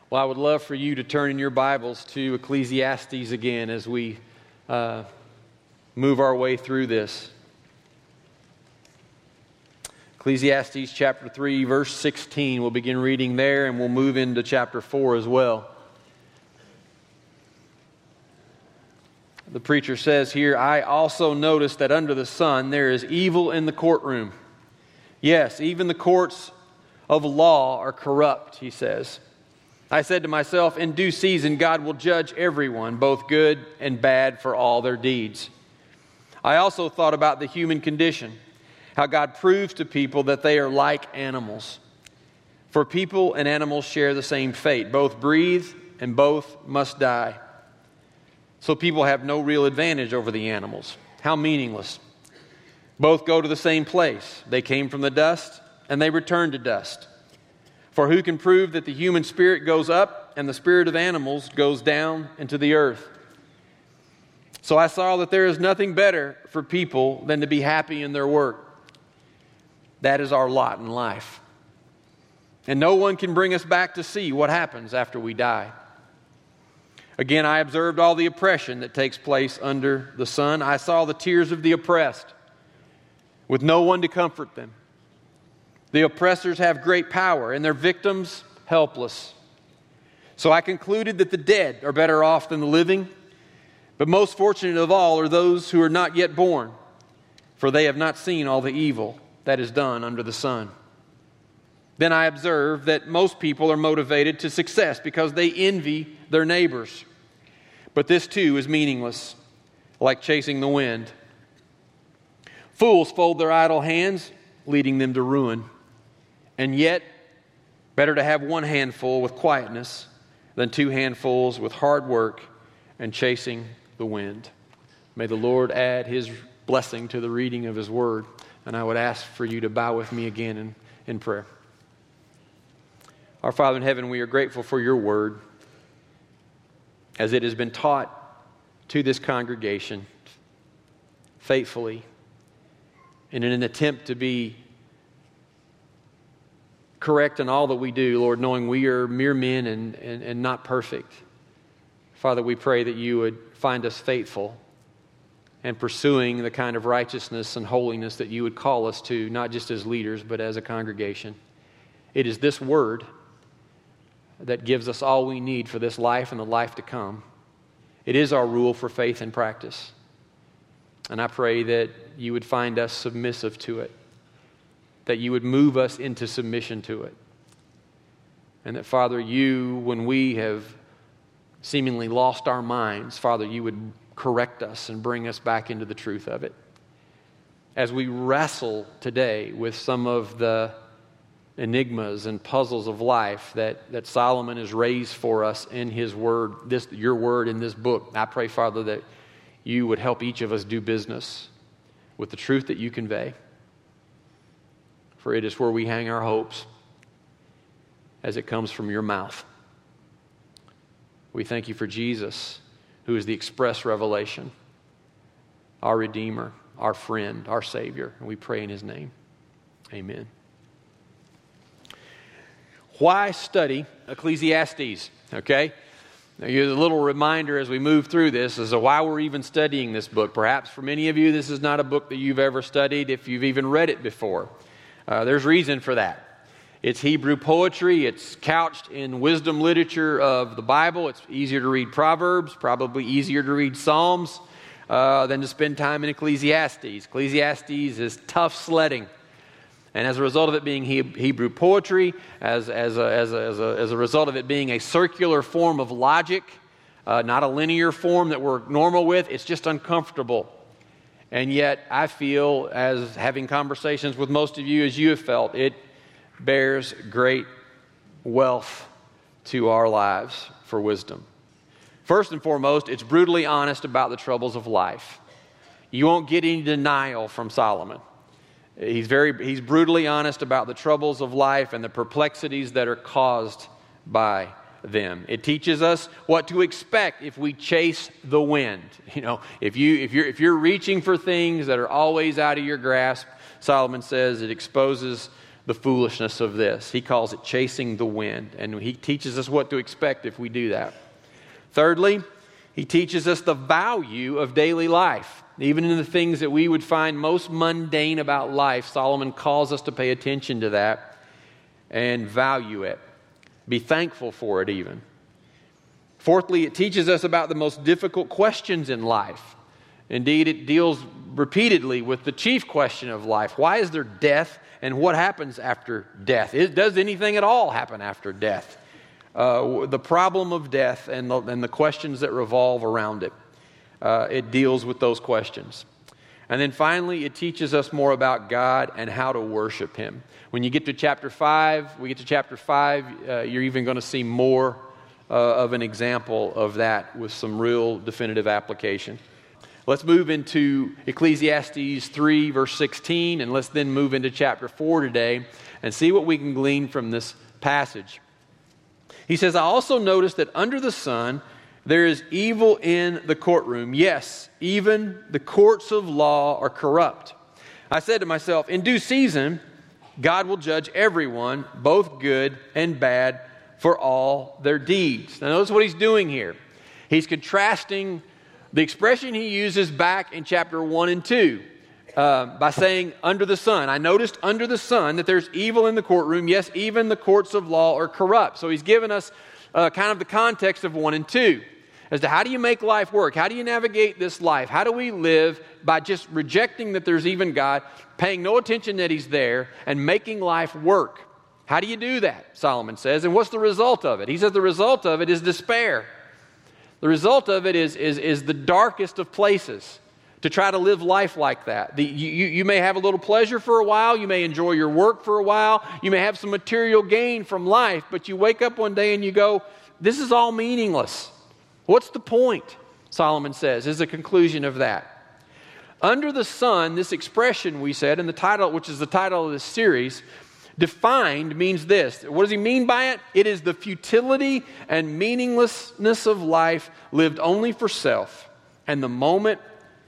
Well, I would love for you to turn in your Bibles to Ecclesiastes again as we move our way through this. Ecclesiastes chapter 3, verse 16. We'll begin reading there and we'll move into chapter 4 as well. The preacher says here, I also noticed that under the sun there is evil in the courtroom. Yes, even the courts of law are corrupt, he says. I said to myself, in due season God will judge everyone, both good and bad, for all their deeds. I also thought about the human condition, how God proves to people that they are like animals. For people and animals share the same fate. Both breathe and both must die. So people have no real advantage over the animals. How meaningless. Both go to the same place. They came from the dust and they return to dust. For who can prove that the human spirit goes up and the spirit of animals goes down into the earth? So I saw that there is nothing better for people than to be happy in their work. That is our lot in life. And no one can bring us back to see what happens after we die. Again, I observed all the oppression that takes place under the sun. I saw the tears of the oppressed, with no one to comfort them. The oppressors have great power, and their victims helpless. So I concluded that the dead are better off than the living, but most fortunate of all are those who are not yet born, for they have not seen all the evil that is done under the sun. Then I observed that most people are motivated to success because they envy their neighbors. But this too is meaningless, like chasing the wind. Fools fold their idle hands, leading them to ruin. And yet, better to have one handful with quietness than two handfuls with hard work and chasing the wind. May the Lord add His blessing to the reading of His Word. And I would ask for you to bow with me again in prayer. Our Father in heaven, we are grateful for your Word as it has been taught to this congregation faithfully in an attempt to be correct in all that we do, Lord, knowing we are mere men and not perfect. Father, we pray that you would find us faithful and pursuing the kind of righteousness and holiness that you would call us to, not just as leaders, but as a congregation. It is this word that gives us all we need for this life and the life to come. It is our rule for faith and practice. And I pray that you would find us submissive to it, that you would move us into submission to it. And that, Father, you, when we have seemingly lost our minds, Father, you would correct us and bring us back into the truth of it. As we wrestle today with some of the enigmas and puzzles of life that Solomon has raised for us in his word, your word in this book, I pray, Father, that you would help each of us do business with the truth that you convey. For it is where we hang our hopes as it comes from your mouth. We thank you for Jesus, who is the express revelation, our Redeemer, our friend, our Savior. And we pray in His name. Amen. Why study Ecclesiastes? Okay? Now, here's a little reminder as we move through this as to why we're even studying this book. Perhaps for many of you, this is not a book that you've ever studied if you've even read it before. There's reason for that. It's Hebrew poetry. It's couched in wisdom literature of the Bible. It's easier to read Proverbs, probably easier to read Psalms than to spend time in Ecclesiastes. Ecclesiastes is tough sledding. And as a result of it being Hebrew poetry, as a result of it being a circular form of logic, not a linear form that we're normal with, it's just uncomfortable. And yet, I feel, as having conversations with most of you as you have felt, it bears great wealth to our lives for wisdom. First and foremost, it's brutally honest about the troubles of life. You won't get any denial from Solomon. He's brutally honest about the troubles of life and the perplexities that are caused by them. It teaches us what to expect if we chase the wind. You know, if you're reaching for things that are always out of your grasp, Solomon says it exposes the foolishness of this. He calls it chasing the wind, and he teaches us what to expect if we do that. Thirdly, he teaches us the value of daily life. Even in the things that we would find most mundane about life, Solomon calls us to pay attention to that and value it. Be thankful for it even. Fourthly, it teaches us about the most difficult questions in life. Indeed, it deals repeatedly with the chief question of life. Why is there death, and what happens after death? Does anything at all happen after death? The problem of death and the questions that revolve around it. It deals with those questions. And then finally, it teaches us more about God and how to worship Him. When you get to chapter 5, you're even going to see more of an example of that with some real definitive application. Let's move into Ecclesiastes 3, verse 16, and let's then move into chapter 4 today and see what we can glean from this passage. He says, I also noticed that under the sun there is evil in the courtroom. Yes, even the courts of law are corrupt. I said to myself, in due season, God will judge everyone, both good and bad, for all their deeds. Now notice what he's doing here. He's contrasting the expression he uses back in chapter 1 and 2 by saying, under the sun. I noticed under the sun that there's evil in the courtroom. Yes, even the courts of law are corrupt. So he's given us kind of the context of 1 and 2 as to how do you make life work? How do you navigate this life? How do we live by just rejecting that there's even God, paying no attention that He's there, and making life work? How do you do that, Solomon says? And what's the result of it? He says the result of it is despair. The result of it is the darkest of places to try to live life like that. You may have a little pleasure for a while. You may enjoy your work for a while. You may have some material gain from life, but you wake up one day and you go, this is all meaningless. What's the point? Solomon says, is the conclusion of that. Under the sun, this expression we said in the title, which is the title of this series, defined means this. What does he mean by it? It is the futility and meaninglessness of life lived only for self and the moment,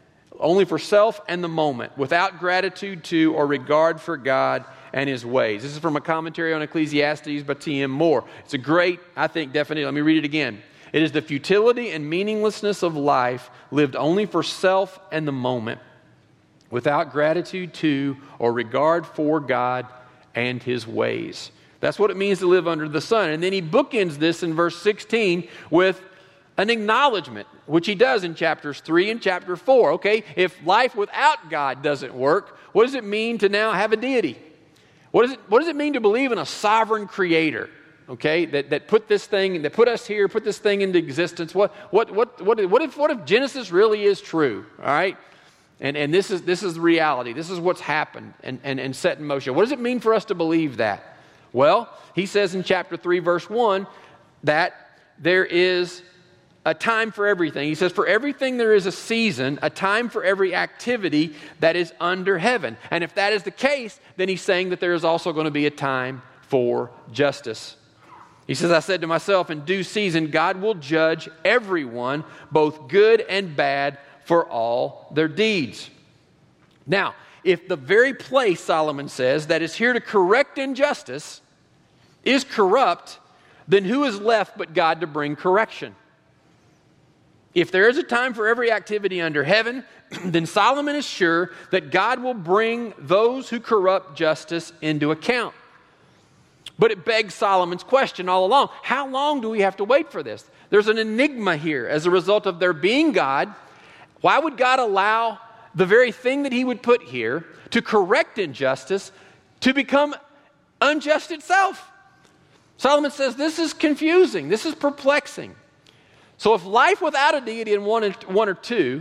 without gratitude to or regard for God and His ways. This is from a commentary on Ecclesiastes by T.M. Moore. It's a great, I think, definition. Let me read it again. It is the futility and meaninglessness of life lived only for self and the moment, without gratitude to or regard for God and His ways. That's what it means to live under the sun. And then he bookends this in verse 16 with an acknowledgement, which he does in chapters 3 and chapter 4. Okay, if life without God doesn't work, what does it mean to now have a deity? What does it mean to believe in a sovereign creator? Okay, that put this thing, that put us here, put this thing into existence. What if Genesis really is true? All right, and this is the reality. This is what's happened and set in motion. What does it mean for us to believe that? Well, he says in chapter 3, verse 1, that there is a time for everything. He says, for everything there is a season, a time for every activity that is under heaven. And if that is the case, then he's saying that there is also going to be a time for justice. He says, I said to myself, in due season, God will judge everyone, both good and bad, for all their deeds. Now, if the very place, Solomon says, that is here to correct injustice is corrupt, then who is left but God to bring correction? If there is a time for every activity under heaven, then Solomon is sure that God will bring those who corrupt justice into account. But it begs Solomon's question all along. How long do we have to wait for this? There's an enigma here as a result of there being God. Why would God allow the very thing that He would put here to correct injustice to become unjust itself? Solomon says this is confusing. This is perplexing. So if life without a deity in one or two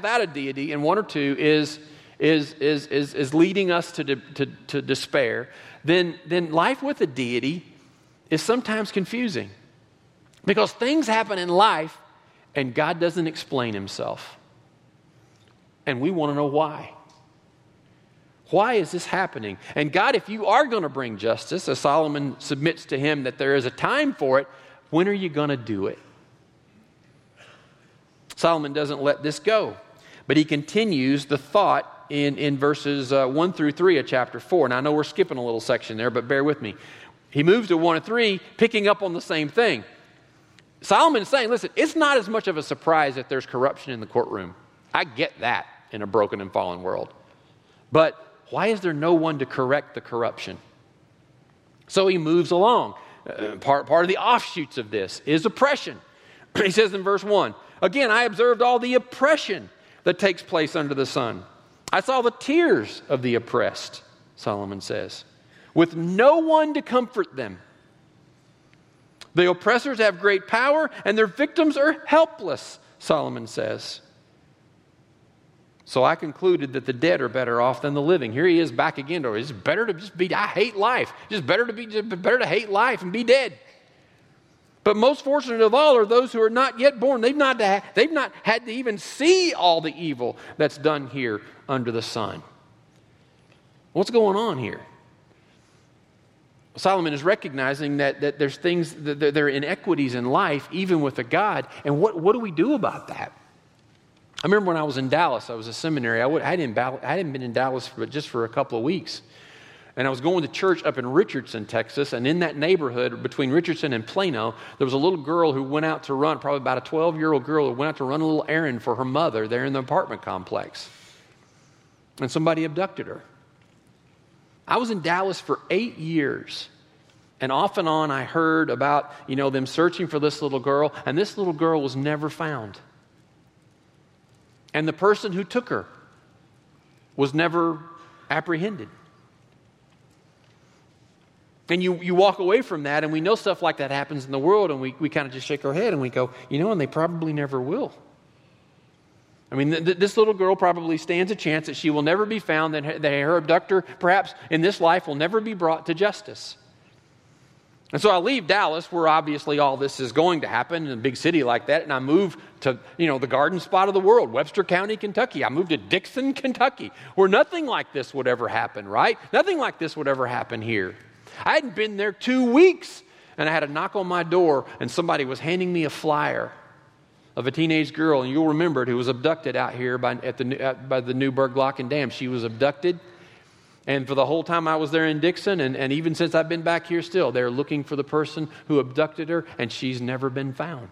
is leading us to despair, then life with a deity is sometimes confusing. Because things happen in life and God doesn't explain Himself. And we want to know why. Why is this happening? And God, if you are going to bring justice, as Solomon submits to Him that there is a time for it, when are you going to do it? Solomon doesn't let this go, but he continues the thought in verses 1 through 3 of chapter 4. Now, I know we're skipping a little section there, but bear with me. He moves to 1 and 3, picking up on the same thing. Solomon is saying, listen, it's not as much of a surprise that there's corruption in the courtroom. I get that in a broken and fallen world. But why is there no one to correct the corruption? So he moves along. Part of the offshoots of this is oppression. He says in verse 1, again, I observed all the oppression that takes place under the sun. I saw the tears of the oppressed, Solomon says, with no one to comfort them. The oppressors have great power, and their victims are helpless, Solomon says. So I concluded that the dead are better off than the living. Here he is back again. It's better to just be, I hate life. Just better to hate life and be dead. But most fortunate of all are those who are not yet born. They've not had to even see all the evil that's done here under the sun. What's going on here? Solomon is recognizing that there's things, that there are inequities in life, even with a God. And what do we do about that? I remember when I was in Dallas, I was a seminary. I hadn't been in Dallas just for a couple of weeks. And I was going to church up in Richardson, Texas. And in that neighborhood between Richardson and Plano, there was a little girl who went out to run, probably about a 12-year-old girl who went out to run a little errand for her mother there in the apartment complex. And somebody abducted her. I was in Dallas for 8 years. And off and on I heard about, them searching for this little girl. And this little girl was never found. And the person who took her was never apprehended. And you walk away from that, and we know stuff like that happens in the world, and we kind of just shake our head and we go, and they probably never will. I mean, this little girl probably stands a chance that she will never be found, that her abductor, perhaps in this life, will never be brought to justice. And so I leave Dallas, where obviously all this is going to happen in a big city like that, and I move to, the garden spot of the world, Webster County, Kentucky. I moved to Dixon, Kentucky, where nothing like this would ever happen, right? Nothing like this would ever happen here. I hadn't been there 2 weeks, and I had a knock on my door, and somebody was handing me a flyer of a teenage girl, and you'll remember it, who was abducted out here by the Newburgh Lock and Dam. She was abducted. And for the whole time I was there in Dixon, and even since I've been back here still, they're looking for the person who abducted her, and she's never been found.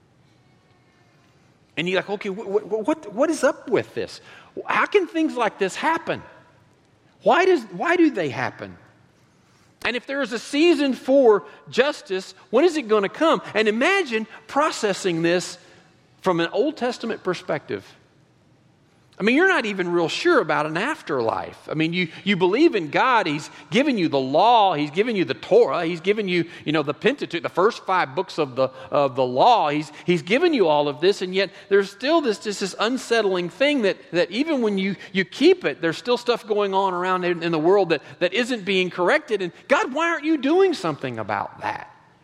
And you're like, okay, what is up with this? How can things like this happen? Why do they happen? And if there is a season for justice, when is it going to come? And imagine processing this from an Old Testament perspective. I mean, you're not even real sure about an afterlife. I mean, you believe in God. He's given you the law. He's given you the Torah. He's given you, the Pentateuch, the first 5 books of the law. He's given you all of this, and yet there's still this unsettling thing that even when you keep it, there's still stuff going on around in the world that isn't being corrected. And God, why aren't you doing something about that?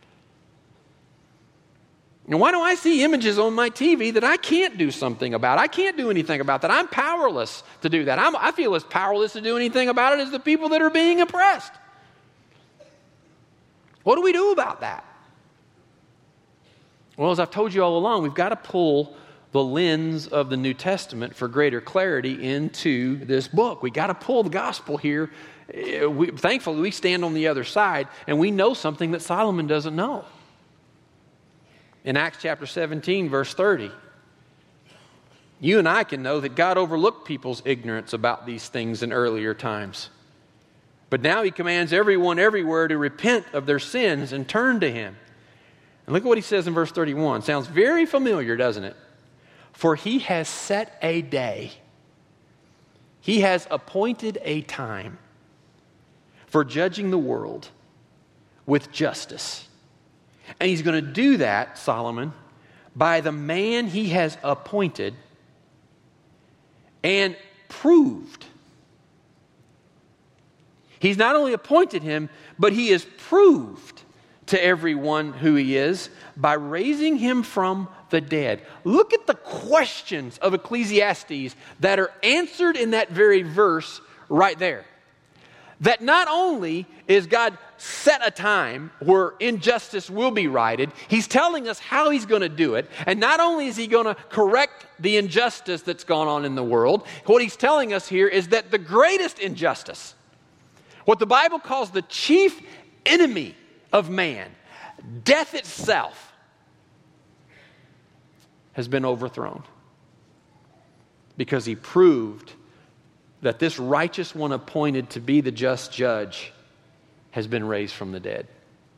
And why do I see images on my TV that I can't do something about? I can't do anything about that. I'm powerless to do that. I feel as powerless to do anything about it as the people that are being oppressed. What do we do about that? Well, as I've told you all along, we've got to pull the lens of the New Testament for greater clarity into this book. We've got to pull the gospel here. Thankfully, we stand on the other side, and we know something that Solomon doesn't know. In Acts chapter 17, verse 30, you and I can know that God overlooked people's ignorance about these things in earlier times. But now he commands everyone everywhere to repent of their sins and turn to him. And look at what he says in verse 31. Sounds very familiar, doesn't it? For he has set a day. He has appointed a time for judging the world with justice. And he's going to do that, Solomon, by the man he has appointed and proved. He's not only appointed him, but he is proved to everyone who he is by raising him from the dead. Look at the questions of Ecclesiastes that are answered in that very verse right there. That not only is God set a time where injustice will be righted, He's telling us how He's going to do it. And not only is He going to correct the injustice that's gone on in the world, what He's telling us here is that the greatest injustice, what the Bible calls the chief enemy of man, death itself, has been overthrown. Because He proved that this righteous one appointed to be the just judge has been raised from the dead.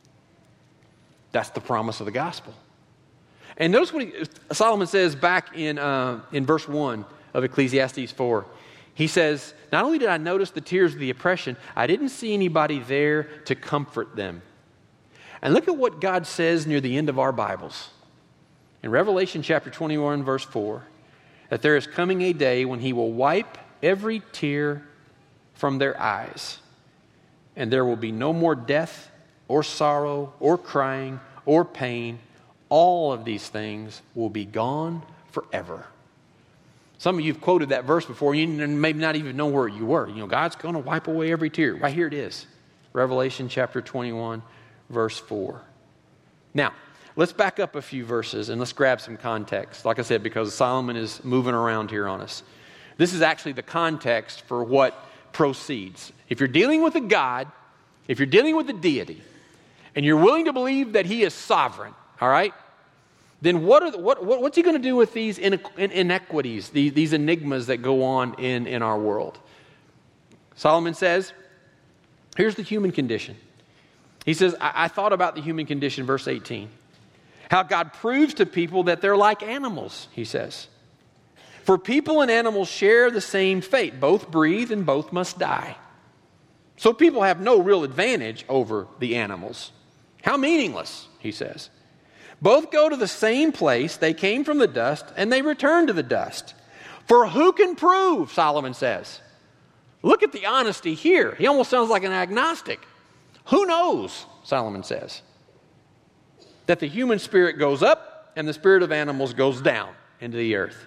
That's the promise of the gospel. And notice what Solomon says back in verse 1 of Ecclesiastes 4. He says, not only did I notice the tears of the oppression, I didn't see anybody there to comfort them. And look at what God says near the end of our Bibles. In Revelation chapter 21, verse 4, that there is coming a day when He will wipe every tear from their eyes, and there will be no more death or sorrow or crying or pain. All of these things will be gone forever. Some of you have quoted that verse before. You maybe not even know where you were. God's going to wipe away every tear. Right here it is. Revelation chapter 21, verse 4. Now, let's back up a few verses and let's grab some context. Like I said, because Solomon is moving around here on us. This is actually the context for what proceeds. If you're dealing with a God, if you're dealing with a deity, and you're willing to believe that He is sovereign, all right, then what's He going to do with these inequities, these enigmas that go on in our world? Solomon says, here's the human condition. He says, I thought about the human condition, verse 18. How God proves to people that they're like animals, he says. For people and animals share the same fate. Both breathe and both must die. So people have no real advantage over the animals. How meaningless, he says. Both go to the same place. They came from the dust and they return to the dust. For who can prove, Solomon says. Look at the honesty here. He almost sounds like an agnostic. Who knows, Solomon says, that the human spirit goes up and the spirit of animals goes down into the earth.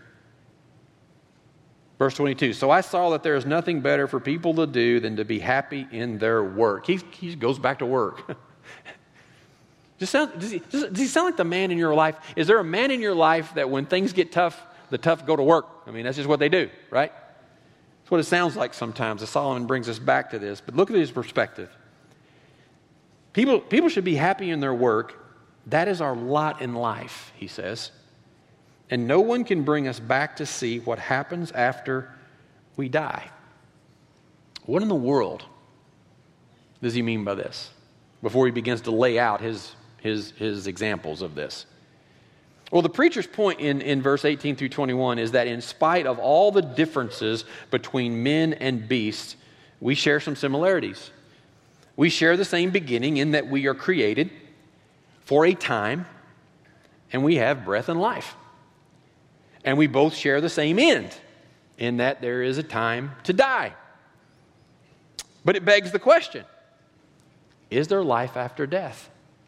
Verse 22, so I saw that there is nothing better for people to do than to be happy in their work. He goes back to work. Does he sound like the man in your life? Is there a man in your life that when things get tough, the tough go to work? I mean, that's just what they do, right? That's what it sounds like sometimes as Solomon brings us back to this. But look at his perspective. People should be happy in their work. That is our lot in life, he says. And no one can bring us back to see what happens after we die. What in the world does he mean by this? Before he begins to lay out his examples of this. Well, the preacher's point in verse 18 through 21 is that in spite of all the differences between men and beasts, we share some similarities. We share the same beginning in that we are created for a time and we have breath and life. And we both share the same end in that there is a time to die. But it begs the question, is there life after death?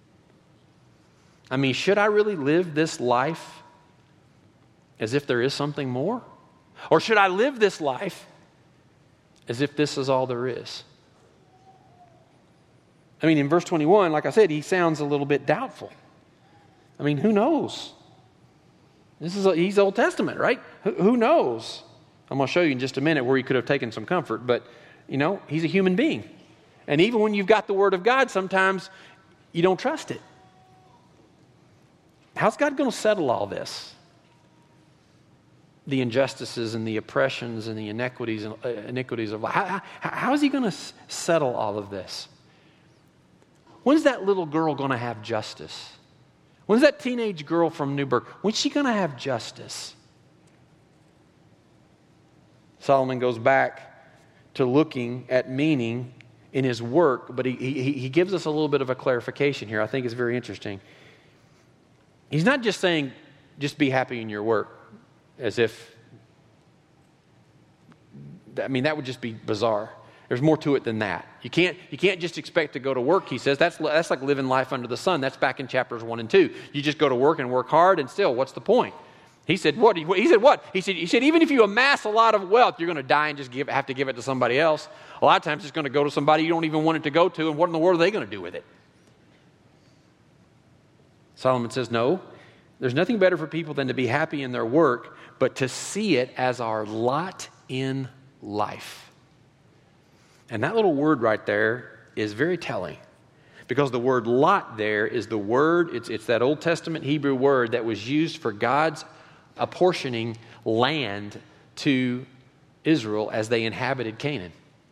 I mean, should I really live this life as if there is something more? Or should I live this life as if this is all there is? I mean, in verse 21, like I said, he sounds a little bit doubtful. I mean, who knows? He's Old Testament, right? Who knows? I'm going to show you in just a minute where he could have taken some comfort, but, he's a human being. And even when you've got the Word of God, sometimes you don't trust it. How's God going to settle all this? The injustices and the oppressions and the iniquities of life. How is he going to settle all of this? When's that little girl going to have justice? When's that teenage girl from Newburgh? When's she going to have justice? Solomon goes back to looking at meaning in his work, but he gives us a little bit of a clarification here. I think it's very interesting. He's not just saying, just be happy in your work, as if, that would just be bizarre. There's more to it than that. You can't just expect to go to work, he says. That's like living life under the sun. That's back in chapters 1 and 2. You just go to work and work hard, and still, what's the point? He said, what? He said, what? He said, even if you amass a lot of wealth, you're going to die and just have to give it to somebody else. A lot of times it's going to go to somebody you don't even want it to go to, and what in the world are they going to do with it? Solomon says, no, there's nothing better for people than to be happy in their work, but to see it as our lot in life. And that little word right there is very telling. Because the word lot there is the word, it's that Old Testament Hebrew word that was used for God's apportioning land to Israel as they inhabited Canaan.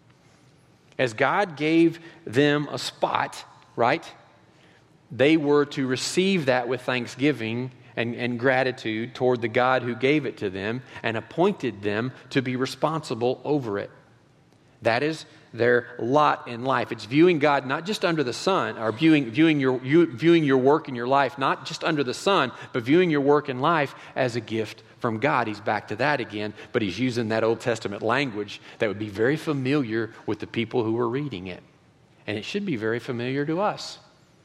As God gave them a spot, right, they were to receive that with thanksgiving and gratitude toward the God who gave it to them and appointed them to be responsible over it. That is their lot in life. It's viewing God not just under the sun, or viewing your work in your life not just under the sun, but viewing your work in life as a gift from God. He's back to that again, but he's using that Old Testament language that would be very familiar with the people who were reading it. And it should be very familiar to us.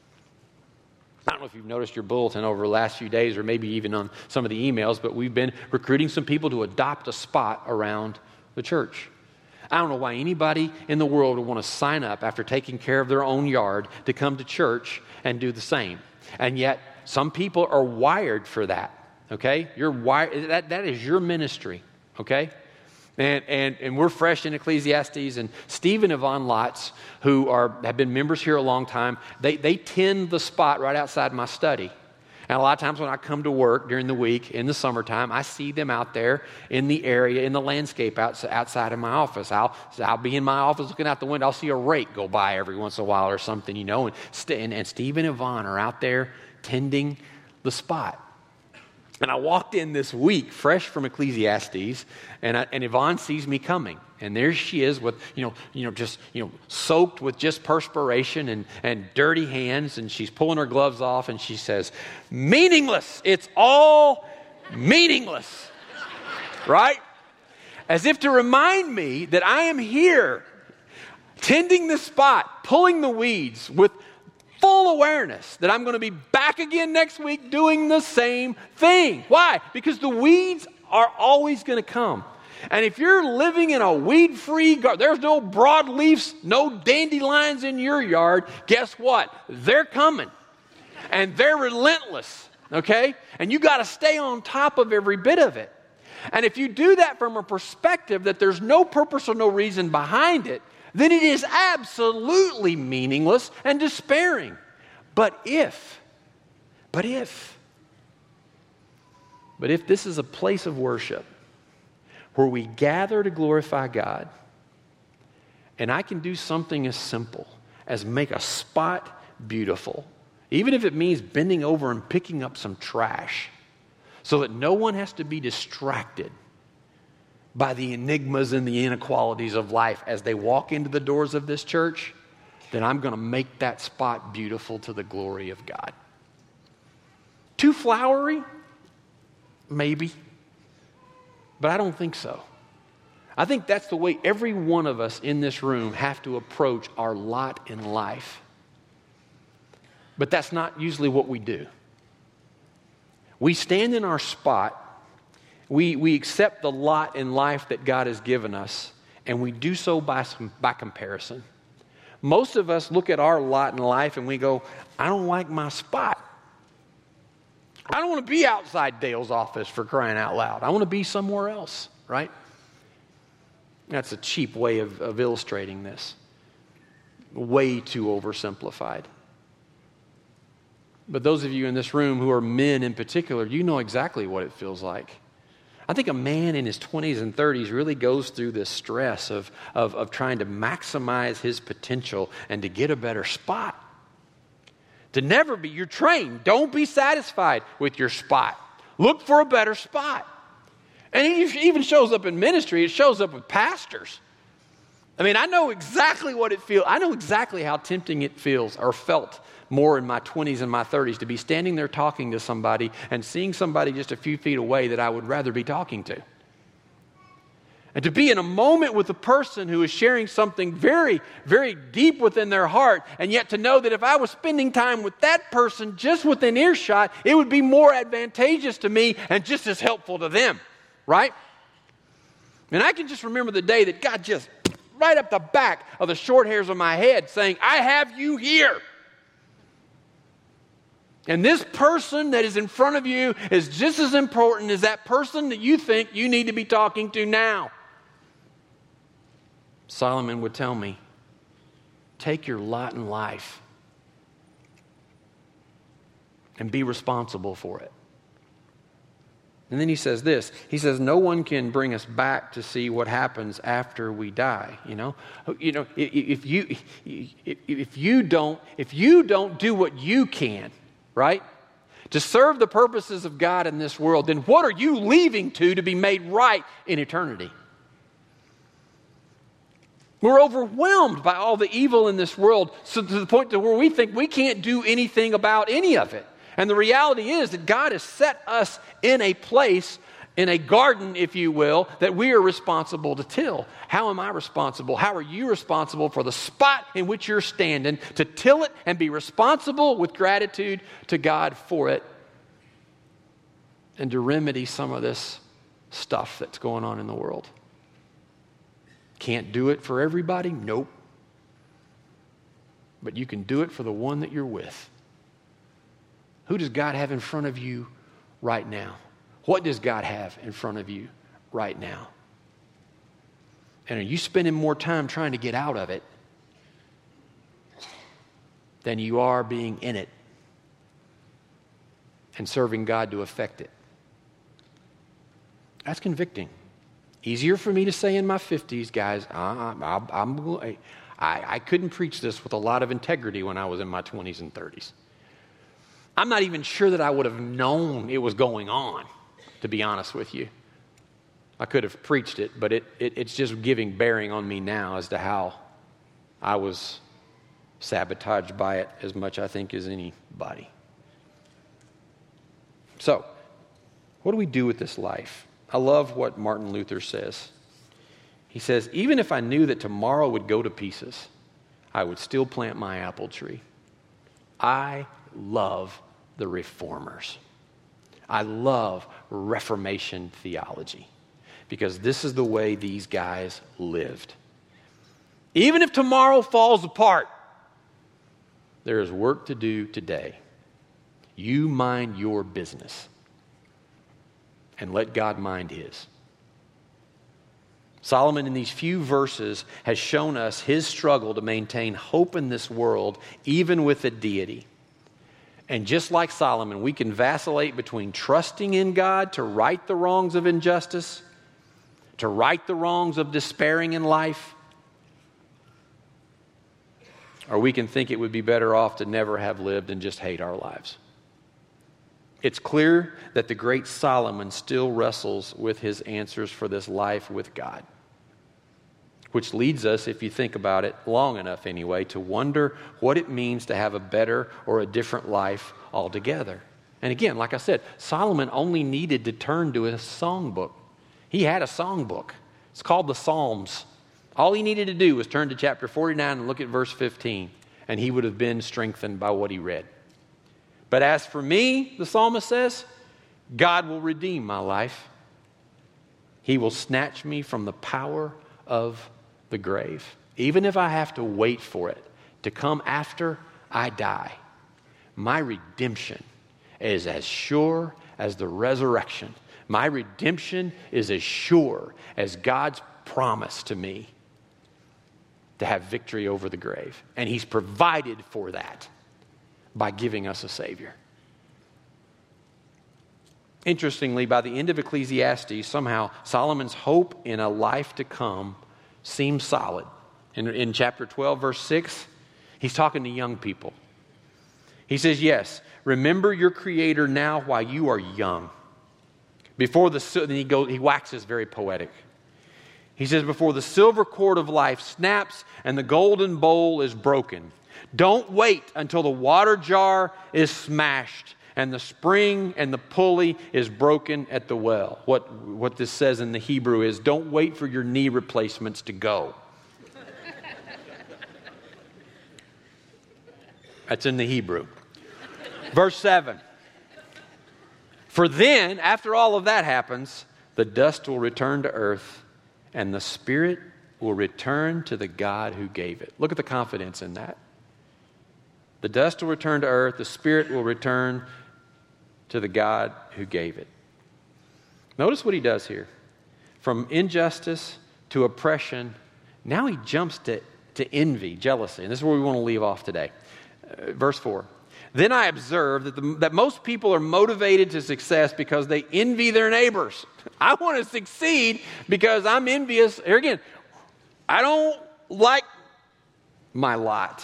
I don't know if you've noticed your bulletin over the last few days, or maybe even on some of the emails, but we've been recruiting some people to adopt a spot around the church. I don't know why anybody in the world would want to sign up after taking care of their own yard to come to church and do the same. And yet, some people are wired for that, okay? You're wired, that is your ministry, okay? And we're fresh in Ecclesiastes, and Steve and Yvonne Lotz, who have been members here a long time, they tend the spot right outside my study. And a lot of times when I come to work during the week in the summertime, I see them out there in the area, in the landscape outside of my office. I'll be in my office looking out the window. I'll see a rake go by every once in a while or something, you know. And Steve and Yvonne are out there tending the spot. And I walked in this week fresh from Ecclesiastes, and Yvonne sees me coming. And there she is with, just soaked with just perspiration and dirty hands. And she's pulling her gloves off and she says, "Meaningless. It's all meaningless." Right? As if to remind me that I am here tending the spot, pulling the weeds with full awareness that I'm going to be back again next week doing the same thing. Why? Because the weeds are always going to come. And if you're living in a weed-free garden, there's no broadleafs, no dandelions in your yard, guess what? They're coming. And they're relentless, okay? And you got to stay on top of every bit of it. And if you do that from a perspective that there's no purpose or no reason behind it, then it is absolutely meaningless and despairing. But if this is a place of worship where we gather to glorify God, and I can do something as simple as make a spot beautiful, even if it means bending over and picking up some trash, so that no one has to be distracted by the enigmas and the inequalities of life as they walk into the doors of this church, then I'm going to make that spot beautiful to the glory of God. Too flowery? Maybe. But I don't think so. I think that's the way every one of us in this room have to approach our lot in life. But that's not usually what we do. We stand in our spot. We accept the lot in life that God has given us, and we do so by comparison. Most of us look at our lot in life and we go, I don't like my spot. I don't want to be outside Dale's office, for crying out loud. I want to be somewhere else, right? That's a cheap way of illustrating this. Way too oversimplified. But those of you in this room who are men in particular, you know exactly what it feels like. I think a man in his 20s and 30s really goes through this stress of trying to maximize his potential and to get a better spot. To never be, you're trained. Don't be satisfied with your spot. Look for a better spot. And it even shows up in ministry. It shows up with pastors. I mean, I know exactly what it feels. I know exactly how tempting it feels or felt more in my 20s and my 30s to be standing there talking to somebody and seeing somebody just a few feet away that I would rather be talking to. And to be in a moment with a person who is sharing something very, very deep within their heart, and yet to know that if I was spending time with that person just within earshot, it would be more advantageous to me and just as helpful to them, right? And I can just remember the day that God just right up the back of the short hairs of my head saying, I have you here. And this person that is in front of you is just as important as that person that you think you need to be talking to now. Solomon would tell me, take your lot in life and be responsible for it. And then he says this, he says, no one can bring us back to see what happens after we die. If you don't do what you can, right, to serve the purposes of God in this world, then what are you leaving to be made right in eternity? We're overwhelmed by all the evil in this world, so to the point to where we think we can't do anything about any of it. And the reality is that God has set us in a place, in a garden, if you will, that we are responsible to till. How am I responsible? How are you responsible for the spot in which you're standing to till it and be responsible with gratitude to God for it and to remedy some of this stuff that's going on in the world? Can't do it for everybody? Nope. But you can do it for the one that you're with. Who does God have in front of you right now? What does God have in front of you right now? And are you spending more time trying to get out of it than you are being in it and serving God to affect it? That's convicting. Easier for me to say in my 50s, guys, I couldn't preach this with a lot of integrity when I was in my 20s and 30s. I'm not even sure that I would have known it was going on, to be honest with you. I could have preached it, but it's just giving bearing on me now as to how I was sabotaged by it as much, I think, as anybody. So, what do we do with this life? I love what Martin Luther says. He says, even if I knew that tomorrow would go to pieces, I would still plant my apple tree. I love the reformers. I love Reformation theology because this is the way these guys lived. Even if tomorrow falls apart, there is work to do today. You mind your business and let God mind his. Solomon in these few verses has shown us his struggle to maintain hope in this world, even with a deity. And just like Solomon, we can vacillate between trusting in God to right the wrongs of injustice, to right the wrongs of despairing in life, or we can think it would be better off to never have lived and just hate our lives. It's clear that the great Solomon still wrestles with his answers for this life with God, which leads us, if you think about it long enough anyway, to wonder what it means to have a better or a different life altogether. And again, like I said, Solomon only needed to turn to his songbook. He had a songbook. It's called the Psalms. All he needed to do was turn to chapter 49 and look at verse 15, and he would have been strengthened by what he read. But as for me, the psalmist says, God will redeem my life. He will snatch me from the power of the grave, even if I have to wait for it to come after I die. My redemption is as sure as the resurrection. My redemption is as sure as God's promise to me to have victory over the grave. And he's provided for that by giving us a Savior. Interestingly, by the end of Ecclesiastes, somehow Solomon's hope in a life to come seems solid. In chapter 12, verse 6, he's talking to young people. He says, yes, remember your Creator now while you are young. Then he waxes very poetic. He says, before the silver cord of life snaps and the golden bowl is broken, don't wait until the water jar is smashed and the spring and the pulley is broken at the well. What this says in the Hebrew is, don't wait for your knee replacements to go. That's in the Hebrew. Verse 7. For then, after all of that happens, the dust will return to earth, and the spirit will return to the God who gave it. Look at the confidence in that. The dust will return to earth, the spirit will return to the God who gave it. Notice what he does here. From injustice to oppression, now he jumps to envy, jealousy. And this is where we want to leave off today. Verse 4. Then I observed that most people are motivated to success because they envy their neighbors. I want to succeed because I'm envious. Here again, I don't like my lot.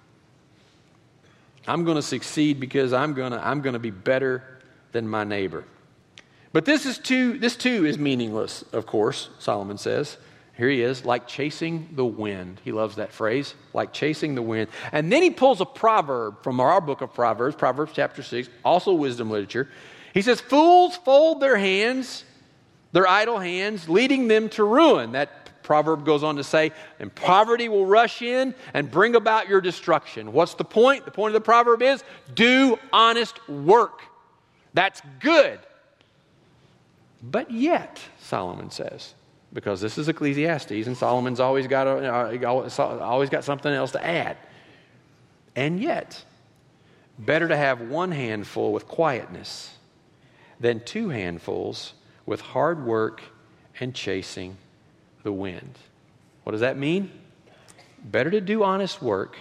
I'm going to succeed because I'm going to be better than my neighbor. But this too is meaningless, of course, Solomon says. Here he is, like chasing the wind. He loves that phrase, like chasing the wind. And then he pulls a proverb from our book of Proverbs, Proverbs chapter 6, also wisdom literature. He says, fools fold their hands, their idle hands, leading them to ruin. That proverb goes on to say, and poverty will rush in and bring about your destruction. What's the point? The point of the proverb is, do honest work. That's good. But yet, Solomon says, because this is Ecclesiastes, and Solomon's always got something else to add. And yet, better to have one handful with quietness than two handfuls with hard work and chasing the wind. What does that mean? Better to do honest work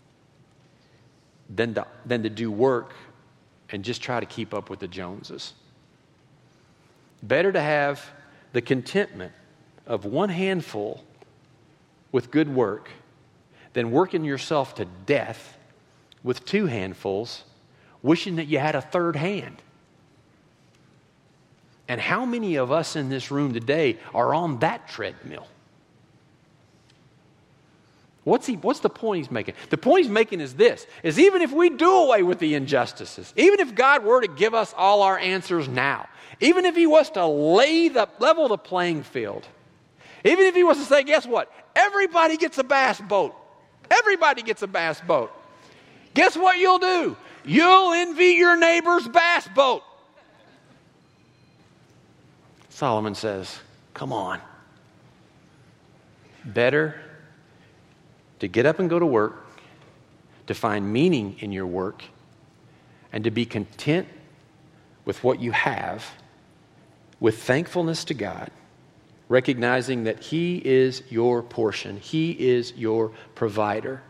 than to do work and just try to keep up with the Joneses. Better to have the contentment of one handful with good work than working yourself to death with two handfuls, wishing that you had a third hand. And how many of us in this room today are on that treadmill? What's the point he's making? The point he's making is this, is even if we do away with the injustices, even if God were to give us all our answers now, even if he was to level the playing field, even if he was to say, guess what? Everybody gets a bass boat. Everybody gets a bass boat. Guess what you'll do? You'll envy your neighbor's bass boat. Solomon says, come on. Better to get up and go to work, to find meaning in your work, and to be content with what you have, with thankfulness to God, recognizing that he is your portion. He is your provider.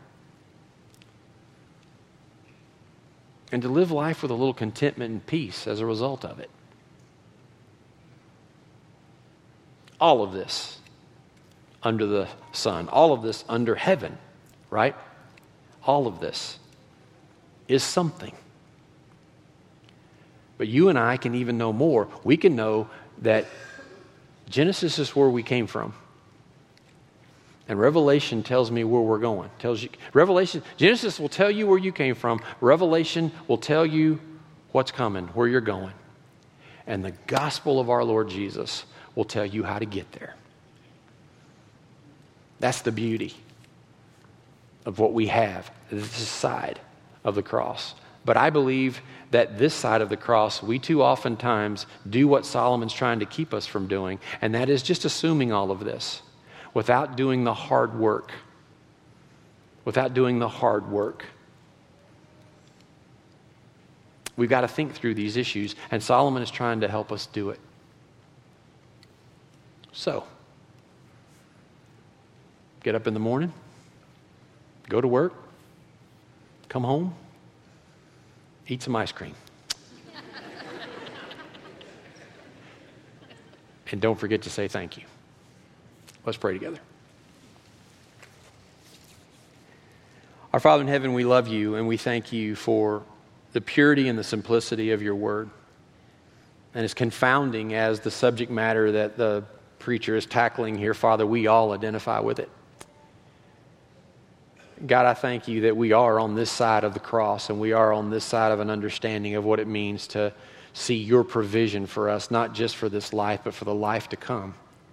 And to live life with a little contentment and peace as a result of it. All of this under the sun. All of this under heaven, right? All of this is something. But you and I can even know more. We can know that Genesis is where we came from. And Revelation tells me where we're going. Genesis will tell you where you came from. Revelation will tell you what's coming, where you're going. And the gospel of our Lord Jesus will tell you how to get there. That's the beauty of what we have, this side of the cross. But I believe that this side of the cross, we too oftentimes do what Solomon's trying to keep us from doing, and that is just assuming all of this without doing the hard work. Without doing the hard work. We've got to think through these issues, and Solomon is trying to help us do it. So, get up in the morning, go to work, come home, eat some ice cream. And don't forget to say thank you. Let's pray together. Our Father in heaven, we love you and we thank you for the purity and the simplicity of your word. And as confounding as the subject matter that the preacher is tackling here, Father, we all identify with it. God, I thank you that we are on this side of the cross and we are on this side of an understanding of what it means to see your provision for us, not just for this life, but for the life to come.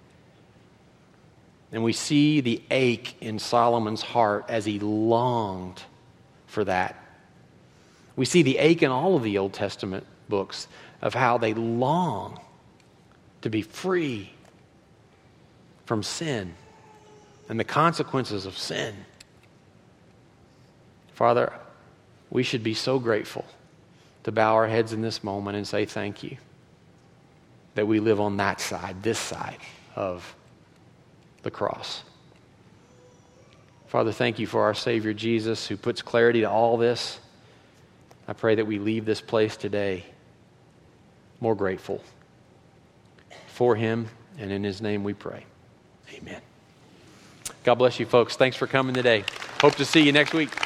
And we see the ache in Solomon's heart as he longed for that. We see the ache in all of the Old Testament books of how they long to be free from sin and the consequences of sin. Father, we should be so grateful to bow our heads in this moment and say thank you that we live on that side, this side of the cross. Father, thank you for our Savior Jesus who puts clarity to all this. I pray that we leave this place today more grateful for him, and in his name we pray. Amen. God bless you folks. Thanks for coming today. Hope to see you next week.